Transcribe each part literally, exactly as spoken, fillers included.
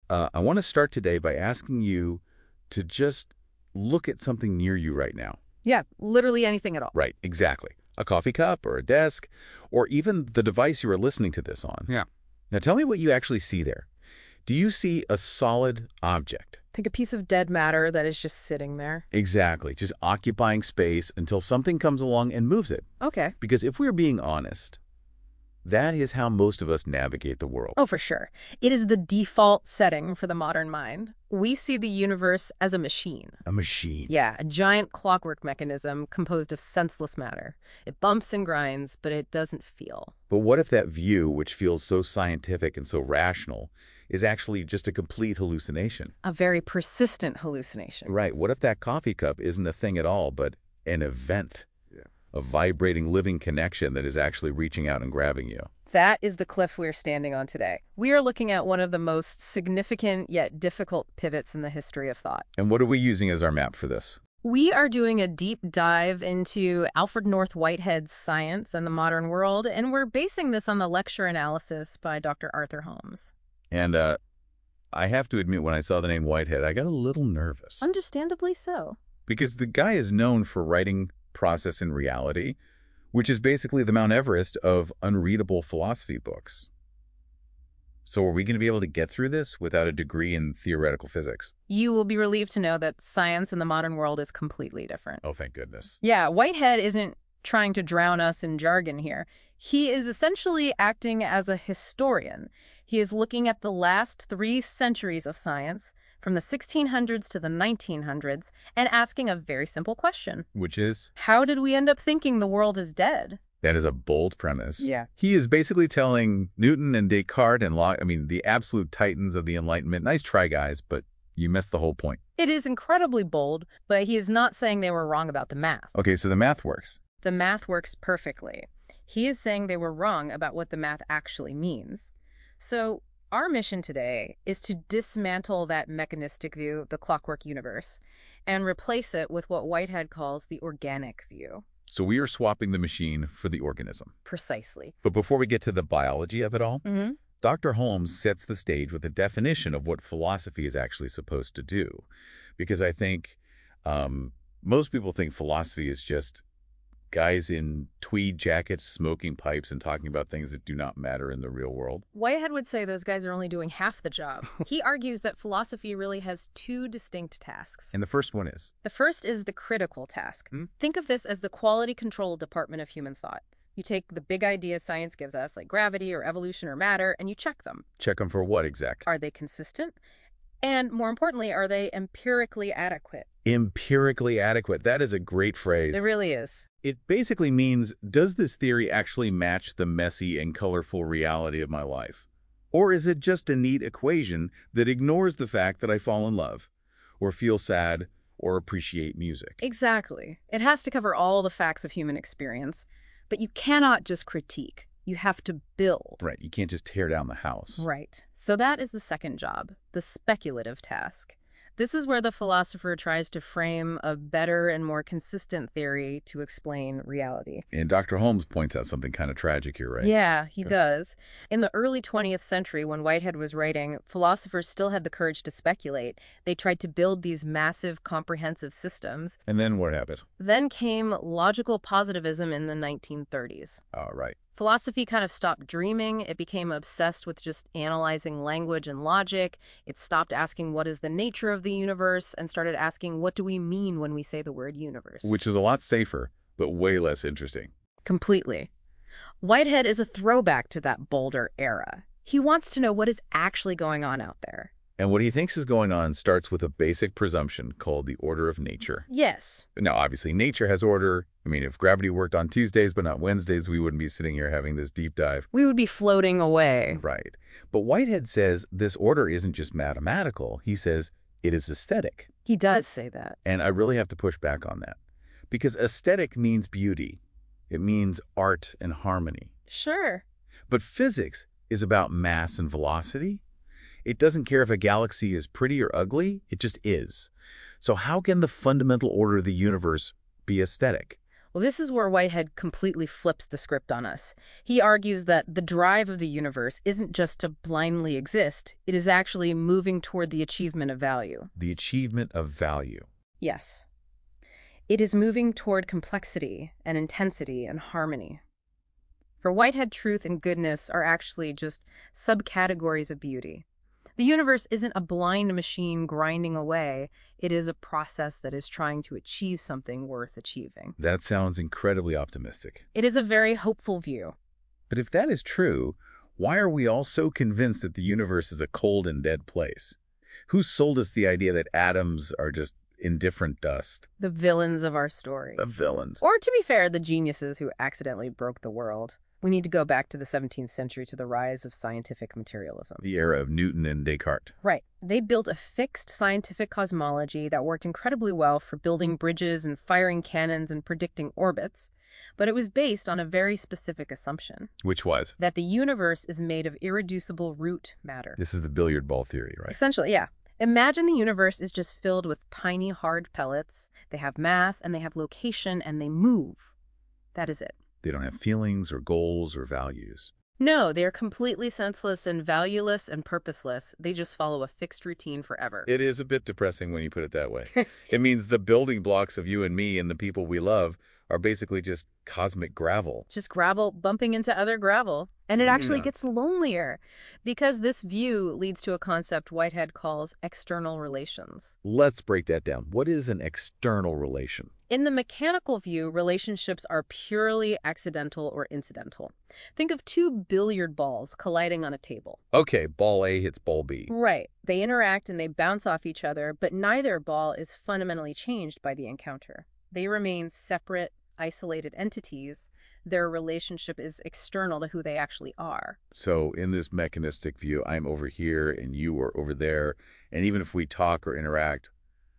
uh, I want to start today by asking you to just look at something near you right now. Yeah, literally anything at all. Right, exactly. A coffee cup or a desk, or even the device you are listening to this on. Yeah. Now tell me what you actually see there. Do you see a solid object? Think a piece of dead matter that is just sitting there. Exactly, just occupying space until something comes along and moves it. Okay. Because if we're being honest, that is how most of us navigate the world. Oh, for sure. It is the default setting for the modern mind. We see the universe as a machine. A machine. Yeah, a giant clockwork mechanism composed of senseless matter. It bumps and grinds, but it doesn't feel. But what if that view, which feels so scientific and so rational, is actually just a complete hallucination? A very persistent hallucination. Right. What if that coffee cup isn't a thing at all, but an event? Yeah. A vibrating, living connection that is actually reaching out and grabbing you. That is the cliff we're standing on today. We are looking at one of the most significant yet difficult pivots in the history of thought. And what are we using as our map for this? We are doing a deep dive into Alfred North Whitehead's Science and the Modern World, and we're basing this on the lecture analysis by Doctor Arthur Holmes. And uh, I have to admit, when I saw the name Whitehead, I got a little nervous. Understandably so. Because the guy is known for writing Process in Reality, which is basically the Mount Everest of unreadable philosophy books. So are we going to be able to get through this without a degree in theoretical physics? You will be relieved to know that science in the modern world is completely different. Oh, thank goodness. Yeah, Whitehead isn't trying to drown us in jargon here. He is essentially acting as a historian. He is looking at the last three centuries of science, from the sixteen hundreds to the nineteen hundreds, and asking a very simple question. Which is? How did we end up thinking the world is dead? That is a bold premise. Yeah. He is basically telling Newton and Descartes and Locke, I mean, the absolute titans of the Enlightenment, nice try, guys, but you missed the whole point. It is incredibly bold, but he is not saying they were wrong about the math. Okay, so the math works. The math works perfectly. He is saying they were wrong about what the math actually means. So our mission today is to dismantle that mechanistic view of the clockwork universe and replace it with what Whitehead calls the organic view. So we are swapping the machine for the organism. Precisely. But before we get to the biology of it all, Mm-hmm. Doctor Holmes sets the stage with a definition of what philosophy is actually supposed to do. Because I think um, most people think philosophy is just guys in tweed jackets smoking pipes and talking about things that do not matter in the real world. Whitehead would say those guys are only doing half the job. He argues that philosophy really has two distinct tasks. And the first one is? The first is the critical task. Hmm? Think of this as the quality control department of human thought. You take the big ideas science gives us, like gravity or evolution or matter, and you check them. Check them for what exact? Are they consistent? And more importantly, are they empirically adequate? Empirically adequate. That is a great phrase. It really is. It basically means, does this theory actually match the messy and colorful reality of my life? Or is it just a neat equation that ignores the fact that I fall in love, or feel sad, or appreciate music? Exactly. It has to cover all the facts of human experience, but you cannot just critique. You have to build. Right. You can't just tear down the house. Right. So that is the second job, the speculative task. This is where the philosopher tries to frame a better and more consistent theory to explain reality. And Doctor Holmes points out something kind of tragic here, right? Yeah, he Sure. does. In the early twentieth century, when Whitehead was writing, philosophers still had the courage to speculate. They tried to build these massive, comprehensive systems. And then what happened? Then came logical positivism in the nineteen thirties. Oh, right. Philosophy kind of stopped dreaming. It became obsessed with just analyzing language and logic. It stopped asking what is the nature of the universe and started asking what do we mean when we say the word universe. Which is a lot safer, but way less interesting. Completely. Whitehead is a throwback to that bolder era. He wants to know what is actually going on out there. And what he thinks is going on starts with a basic presumption called the order of nature. Yes. Now, obviously, nature has order. I mean, if gravity worked on Tuesdays but not Wednesdays, we wouldn't be sitting here having this deep dive. We would be floating away. Right. But Whitehead says this order isn't just mathematical. He says it is aesthetic. He does say that. And I really have to push back on that. Because aesthetic means beauty. It means art and harmony. Sure. But physics is about mass and velocity. It doesn't care if a galaxy is pretty or ugly. It just is. So how can the fundamental order of the universe be aesthetic? Well, this is where Whitehead completely flips the script on us. He argues that the drive of the universe isn't just to blindly exist, it is actually moving toward the achievement of value. The achievement of value. Yes. It is moving toward complexity and intensity and harmony. For Whitehead, truth and goodness are actually just subcategories of beauty. The universe isn't a blind machine grinding away. It is a process that is trying to achieve something worth achieving. That sounds incredibly optimistic. It is a very hopeful view. But if that is true, why are we all so convinced that the universe is a cold and dead place? Who sold us the idea that atoms are just indifferent dust? The villains of our story. The villains. Or, to be fair, the geniuses who accidentally broke the world. We need to go back to the seventeenth century to the rise of scientific materialism. The era of Newton and Descartes. Right. They built a fixed scientific cosmology that worked incredibly well for building bridges and firing cannons and predicting orbits, but it was based on a very specific assumption. Which was? That the universe is made of irreducible root matter. This is the billiard ball theory, right? Essentially, yeah. Imagine the universe is just filled with tiny, hard pellets. They have mass, and they have location, and they move. That is it. They don't have feelings or goals or values. No, they are completely senseless and valueless and purposeless. They just follow a fixed routine forever. It is a bit depressing when you put it that way. It means the building blocks of you and me and the people we love are basically just cosmic gravel. Just gravel bumping into other gravel. And it actually Yeah. gets lonelier because this view leads to a concept Whitehead calls external relations. Let's break that down. What is an external relation? In the mechanical view, relationships are purely accidental or incidental. Think of two billiard balls colliding on a table. Okay, ball A hits ball B. Right. They interact and they bounce off each other, but neither ball is fundamentally changed by the encounter. They remain separate, isolated entities. Their relationship is external to who they actually are. So in this mechanistic view, I'm over here and you are over there. And even if we talk or interact,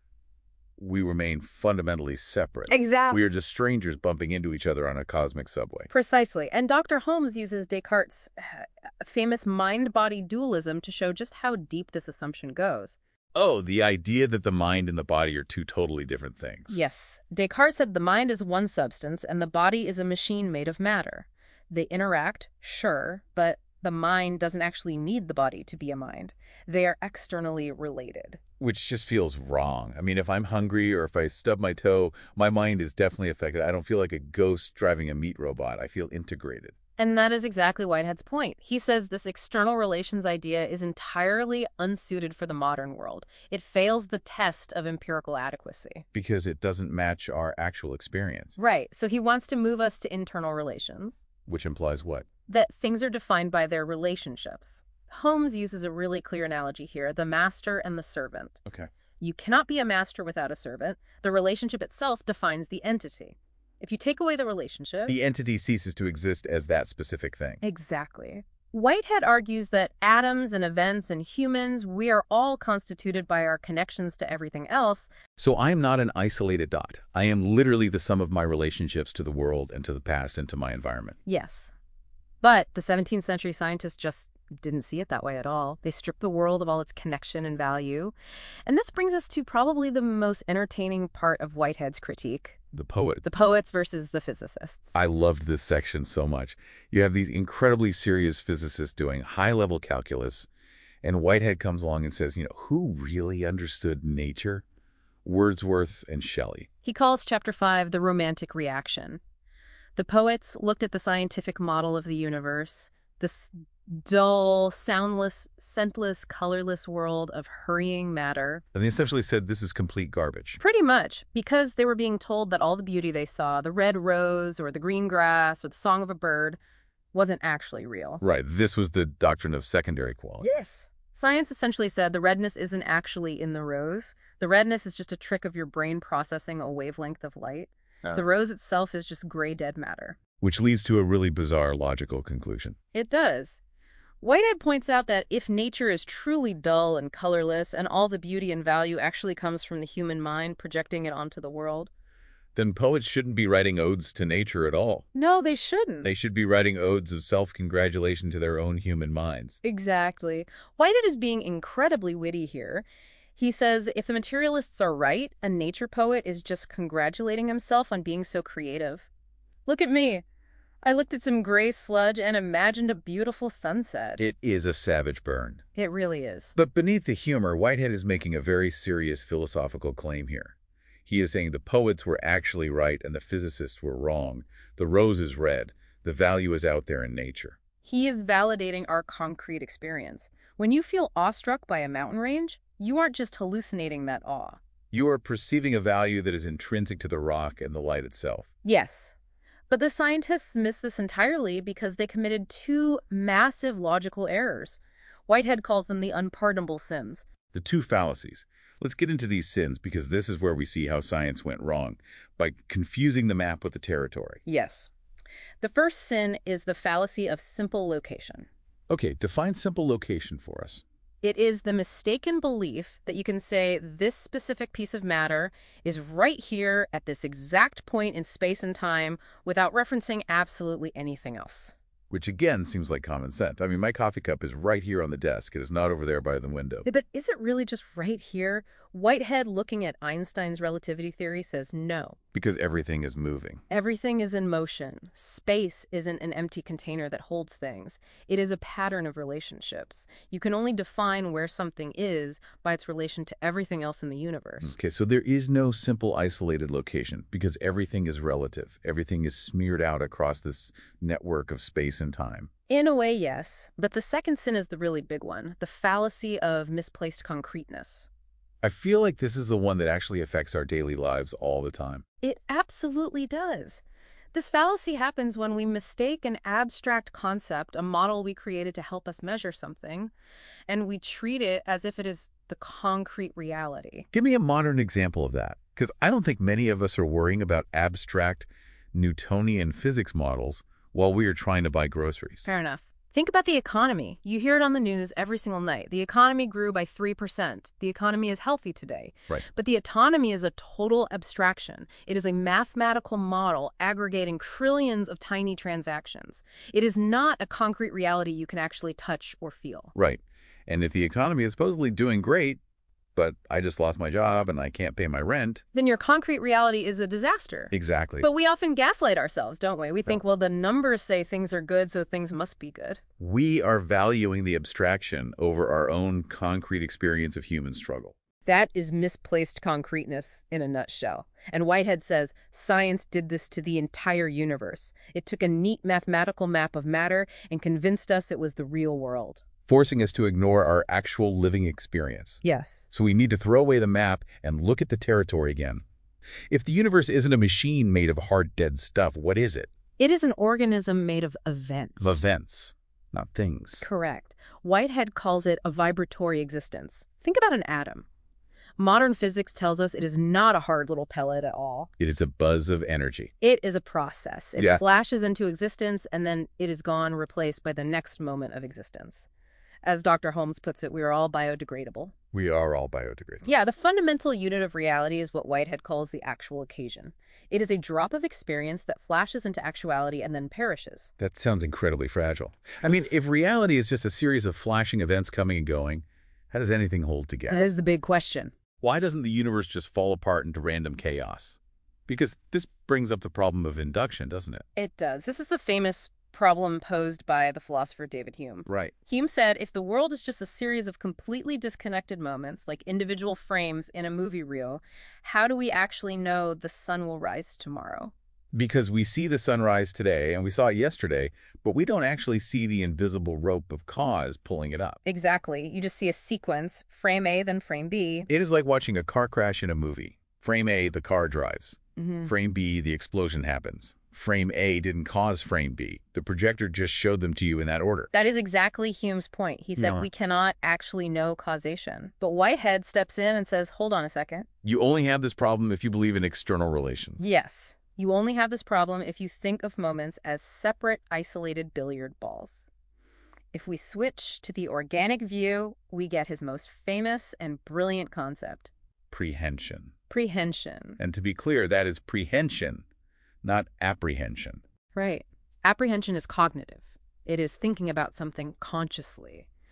we remain fundamentally separate. Exactly. We are just strangers bumping into each other on a cosmic subway. Precisely. And Doctor Holmes uses Descartes' famous mind-body dualism to show just how deep this assumption goes. Oh, the idea that the mind and the body are two totally different things. Yes. Descartes said the mind is one substance and the body is a machine made of matter. They interact, sure, but the mind doesn't actually need the body to be a mind. They are externally related. Which just feels wrong. I mean, if I'm hungry or if I stub my toe, my mind is definitely affected. I don't feel like a ghost driving a meat robot. I feel integrated. And that is exactly Whitehead's point. He says this external relations idea is entirely unsuited for the modern world. It fails the test of empirical adequacy. Because it doesn't match our actual experience. Right. So he wants to move us to internal relations. Which implies what? That things are defined by their relationships. Holmes uses a really clear analogy here, the master and the servant. Okay. You cannot be a master without a servant. The relationship itself defines the entity. If you take away the relationship... The entity ceases to exist as that specific thing. Exactly. Whitehead argues that atoms and events and humans, we are all constituted by our connections to everything else. So I am not an isolated dot. I am literally the sum of my relationships to the world and to the past and to my environment. Yes. But the seventeenth century scientists just didn't see it that way at all. They stripped the world of all its connection and value. And this brings us to probably the most entertaining part of Whitehead's critique. The poet. The poets versus the physicists. I loved this section so much. You have these incredibly serious physicists doing high-level calculus, and Whitehead comes along and says, you know, who really understood nature? Wordsworth and Shelley. He calls chapter five the romantic reaction. The poets looked at the scientific model of the universe, this dull, soundless, scentless, colorless world of hurrying matter. And they essentially said this is complete garbage. Pretty much, because they were being told that all the beauty they saw, the red rose or the green grass or the song of a bird, wasn't actually real. Right. This was the doctrine of secondary quality. Yes. Science essentially said the redness isn't actually in the rose. The redness is just a trick of your brain processing a wavelength of light. Uh. The rose itself is just gray dead matter. Which leads to a really bizarre logical conclusion. It does. Whitehead points out that if nature is truly dull and colorless and all the beauty and value actually comes from the human mind projecting it onto the world, then poets shouldn't be writing odes to nature at all. No, they shouldn't. They should be writing odes of self-congratulation to their own human minds. Exactly. Whitehead is being incredibly witty here. He says if the materialists are right, a nature poet is just congratulating himself on being so creative. Look at me. I looked at some gray sludge and imagined a beautiful sunset. It is a savage burn. It really is. But beneath the humor, Whitehead is making a very serious philosophical claim here. He is saying the poets were actually right and the physicists were wrong. The rose is red. The value is out there in nature. He is validating our concrete experience. When you feel awestruck by a mountain range, you aren't just hallucinating that awe. You are perceiving a value that is intrinsic to the rock and the light itself. Yes. But the scientists miss this entirely because they committed two massive logical errors. Whitehead calls them the unpardonable sins. The two fallacies. Let's get into these sins because this is where we see how science went wrong, by confusing the map with the territory. Yes. The first sin is the fallacy of simple location. Okay, define simple location for us. It is the mistaken belief that you can say this specific piece of matter is right here at this exact point in space and time without referencing absolutely anything else. Which again seems like common sense. I mean, my coffee cup is right here on the desk. It is not over there by the window. But is it really just right here? Whitehead, looking at Einstein's relativity theory, says no. Because everything is moving. Everything is in motion. Space isn't an empty container that holds things. It is a pattern of relationships. You can only define where something is by its relation to everything else in the universe. Okay, so there is no simple isolated location because everything is relative. Everything is smeared out across this network of space and time. In a way, yes. But the second sin is the really big one, the fallacy of misplaced concreteness. I feel like this is the one that actually affects our daily lives all the time. It absolutely does. This fallacy happens when we mistake an abstract concept, a model we created to help us measure something, and we treat it as if it is the concrete reality. Give me a modern example of that, because I don't think many of us are worrying about abstract Newtonian physics models while we are trying to buy groceries. Fair enough. Think about the economy. You hear it on the news every single night. The economy grew by three percent. The economy is healthy today. Right. But the autonomy is a total abstraction. It is a mathematical model aggregating trillions of tiny transactions. It is not a concrete reality you can actually touch or feel. Right. And if the economy is supposedly doing great, but I just lost my job and I can't pay my rent, then your concrete reality is a disaster. Exactly. But we often gaslight ourselves, don't we? We think, well, the numbers say things are good, so things must be good. We are valuing the abstraction over our own concrete experience of human struggle. That is misplaced concreteness in a nutshell. And Whitehead says science did this to the entire universe. It took a neat mathematical map of matter and convinced us it was the real world, forcing us to ignore our actual living experience. Yes. So we need to throw away the map and look at the territory again. If the universe isn't a machine made of hard, dead stuff, what is it? It is an organism made of events. Events, not things. Correct. Whitehead calls it a vibratory existence. Think about an atom. Modern physics tells us it is not a hard little pellet at all. It is a buzz of energy. It is a process. It Yeah. flashes into existence, and then it is gone, replaced by the next moment of existence. As Doctor Holmes puts it, we are all biodegradable. We are all biodegradable. Yeah, the fundamental unit of reality is what Whitehead calls the actual occasion. It is a drop of experience that flashes into actuality and then perishes. That sounds incredibly fragile. I mean, if reality is just a series of flashing events coming and going, how does anything hold together? That is the big question. Why doesn't the universe just fall apart into random chaos? Because this brings up the problem of induction, doesn't it? It does. This is the famous problem posed by the philosopher David Hume. Right. Hume said, if the world is just a series of completely disconnected moments, like individual frames in a movie reel, how do we actually know the sun will rise tomorrow? Because we see the sunrise today, and we saw it yesterday, but we don't actually see the invisible rope of cause pulling it up. Exactly. You just see a sequence, frame A, then frame B. It is like watching a car crash in a movie. Frame A, the car drives. Mm-hmm. Frame B, the explosion happens. Frame A didn't cause frame B. The projector just showed them to you in that order. That is exactly Hume's point. He said No. we cannot actually know causation. But Whitehead steps in and says, hold on a second. You only have this problem if you believe in external relations. Yes, you only have this problem if you think of moments as separate, isolated billiard balls. If we switch to the organic view, we get his most famous and brilliant concept. Prehension. Prehension. And to be clear, that is prehension, not apprehension. Right. Apprehension is cognitive. It is thinking about something consciously.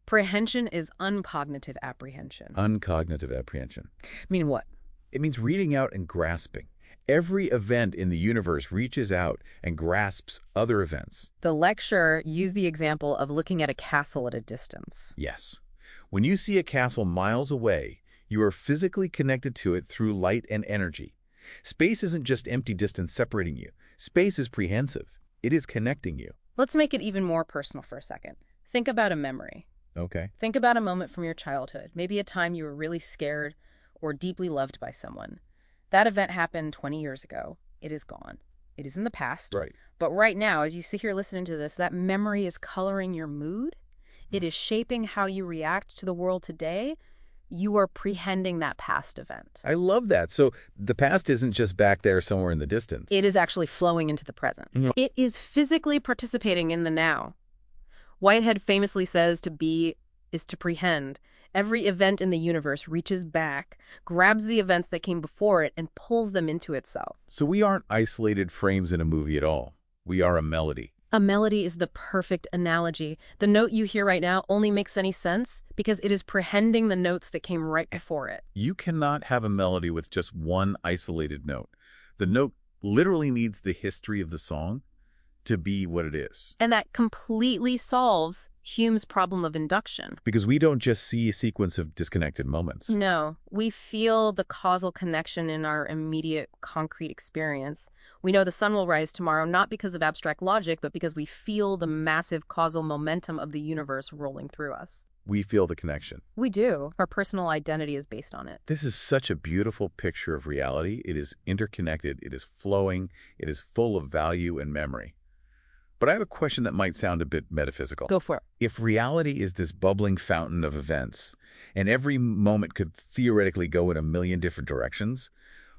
Prehension is uncognitive apprehension. Uncognitive apprehension. Mean what? It means reading out and grasping. Every event in the universe reaches out and grasps other events. The lecturer used the example of looking at a castle at a distance. Yes. When you see a castle miles away, you are physically connected to it through light and energy. Space isn't just empty distance separating you. Space is prehensive. It is connecting you. Let's make it even more personal for a second. Think about a memory. Okay. Think about a moment from your childhood, maybe a time you were really scared or deeply loved by someone. That event happened twenty years ago. It is gone. It is in the past. Right. But right now, as you sit here listening to this, that memory is coloring your mood. It is shaping how you react to the world today. You are prehending that past event. I love that. So the past isn't just back there somewhere in the distance. It is actually flowing into the present. Mhm. It is physically participating in the now. Whitehead famously says to be is to prehend. Every event in the universe reaches back, grabs the events that came before it, and pulls them into itself. So we aren't isolated frames in a movie at all. We are a melody. A melody is the perfect analogy. The note you hear right now only makes any sense because it is prehending the notes that came right before it. You cannot have a melody with just one isolated note. The note literally needs the history of the song to be what it is. And that completely solves Hume's problem of induction. Because we don't just see a sequence of disconnected moments. No, we feel the causal connection in our immediate concrete experience. We know the sun will rise tomorrow not because of abstract logic, but because we feel the massive causal momentum of the universe rolling through us. We feel the connection. We do. Our personal identity is based on it. This is such a beautiful picture of reality. It is interconnected. It is flowing. It is full of value and memory. But I have a question that might sound a bit metaphysical. Go for it. If reality is this bubbling fountain of events, and every moment could theoretically go in a million different directions,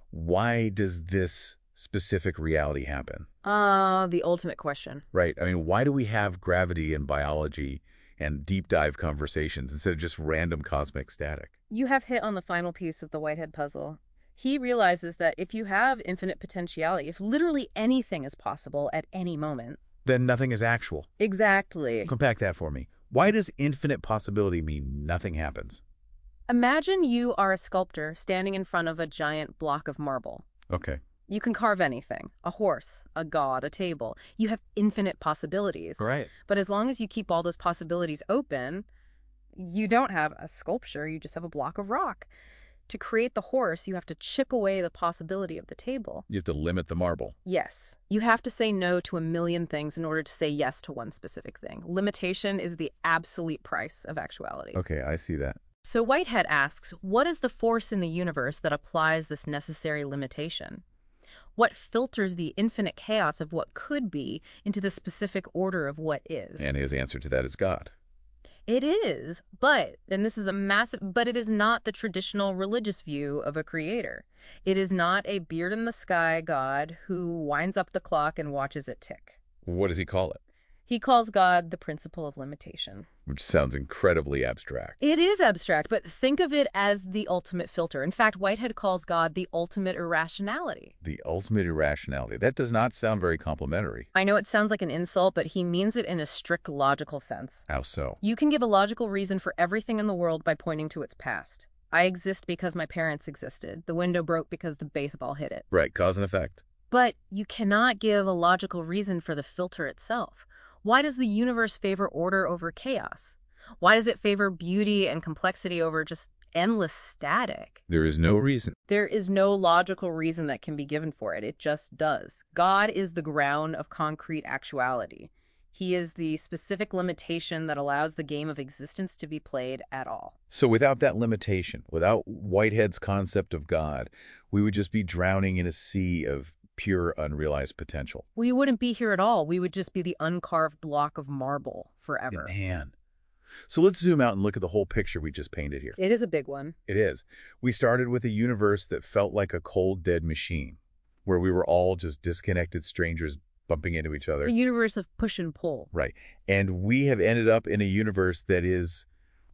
why does this specific reality happen? Uh, the ultimate question. Right. I mean, why do we have gravity and biology and deep dive conversations instead of just random cosmic static? You have hit on the final piece of the Whitehead puzzle. He realizes that if you have infinite potentiality, if literally anything is possible at any moment, Then nothing is actual. exactly. Unpack that for me. Why does infinite possibility mean nothing happens? Imagine you are a sculptor standing in front of a giant block of marble. Okay. You can carve anything, a horse, a god, a table. You have infinite possibilities. Right. But as long as you keep all those possibilities open, you don't have a sculpture, you just have a block of rock. To create the horse, you have to chip away the possibility of the table. You have to limit the marble. Yes, you have to say no to a million things in order to say yes to one specific thing. Limitation is the absolute price of actuality. Okay, I see that. So Whitehead asks, what is the force in the universe that applies this necessary limitation? What filters the infinite chaos of what could be into the specific order of what is? And his answer to that is God. It is, but, and this is a massive, but it is not the traditional religious view of a creator. It is not a beard-in-the-sky God who winds up the clock and watches it tick. What does he call it? He calls God the principle of limitation. Which sounds incredibly abstract. It is abstract, but think of it as the ultimate filter. In fact, Whitehead calls God the ultimate irrationality. The ultimate irrationality. That does not sound very complimentary. I know it sounds like an insult, but he means it in a strict logical sense. How so? You can give a logical reason for everything in the world by pointing to its past. I exist because my parents existed. The window broke because the baseball hit it. Right, cause and effect. But you cannot give a logical reason for the filter itself. Why does the universe favor order over chaos? Why does it favor beauty and complexity over just endless static? There is no reason. There is no logical reason that can be given for it. It just does. God is the ground of concrete actuality. He is the specific limitation that allows the game of existence to be played at all. So without that limitation, without Whitehead's concept of God, we would just be drowning in a sea of pure unrealized potential. We wouldn't be here at all. We would just be the uncarved block of marble forever. Man. So let's zoom out and look at the whole picture we just painted here. It is a big one. It is. We started with a universe that felt like a cold, dead machine, where we were all just disconnected strangers bumping into each other. A universe of push and pull. Right. And we have ended up in a universe that is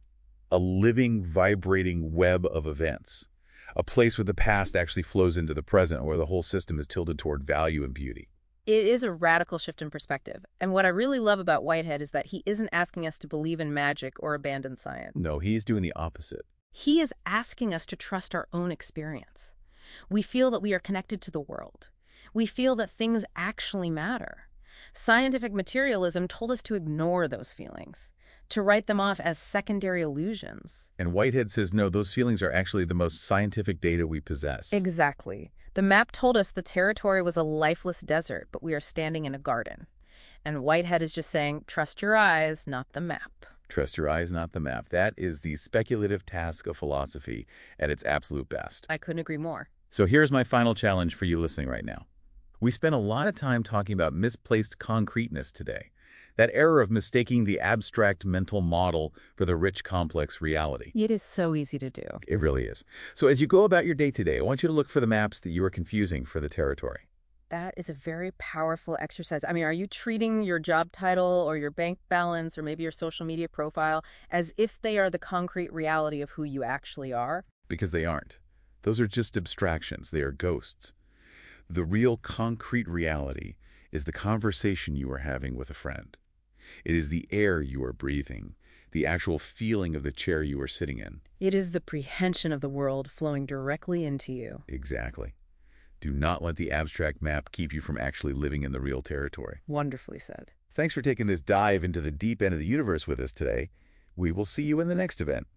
a living, vibrating web of events. A place where the past actually flows into the present, where the whole system is tilted toward value and beauty. It is a radical shift in perspective. And what I really love about Whitehead is that he isn't asking us to believe in magic or abandon science. No, he's doing the opposite. He is asking us to trust our own experience. We feel that we are connected to the world. We feel that things actually matter. Scientific materialism told us to ignore those feelings, to write them off as secondary illusions. And Whitehead says, no, those feelings are actually the most scientific data we possess. Exactly. The map told us the territory was a lifeless desert, but we are standing in a garden. And Whitehead is just saying, trust your eyes, not the map. Trust your eyes, not the map. That is the speculative task of philosophy at its absolute best. I couldn't agree more. So here's my final challenge for you listening right now. We spent a lot of time talking about misplaced concreteness today. That error of mistaking the abstract mental model for the rich, complex reality. It is so easy to do. It really is. So as you go about your day today, I want you to look for the maps that you are confusing for the territory. That is a very powerful exercise. I mean, are you treating your job title or your bank balance or maybe your social media profile as if they are the concrete reality of who you actually are? Because they aren't. Those are just abstractions. They are ghosts. The real concrete reality is the conversation you are having with a friend. It is the air you are breathing, the actual feeling of the chair you are sitting in. It is the prehension of the world flowing directly into you. Exactly. Do not let the abstract map keep you from actually living in the real territory. Wonderfully said. Thanks for taking this dive into the deep end of the universe with us today. We will see you in the next event.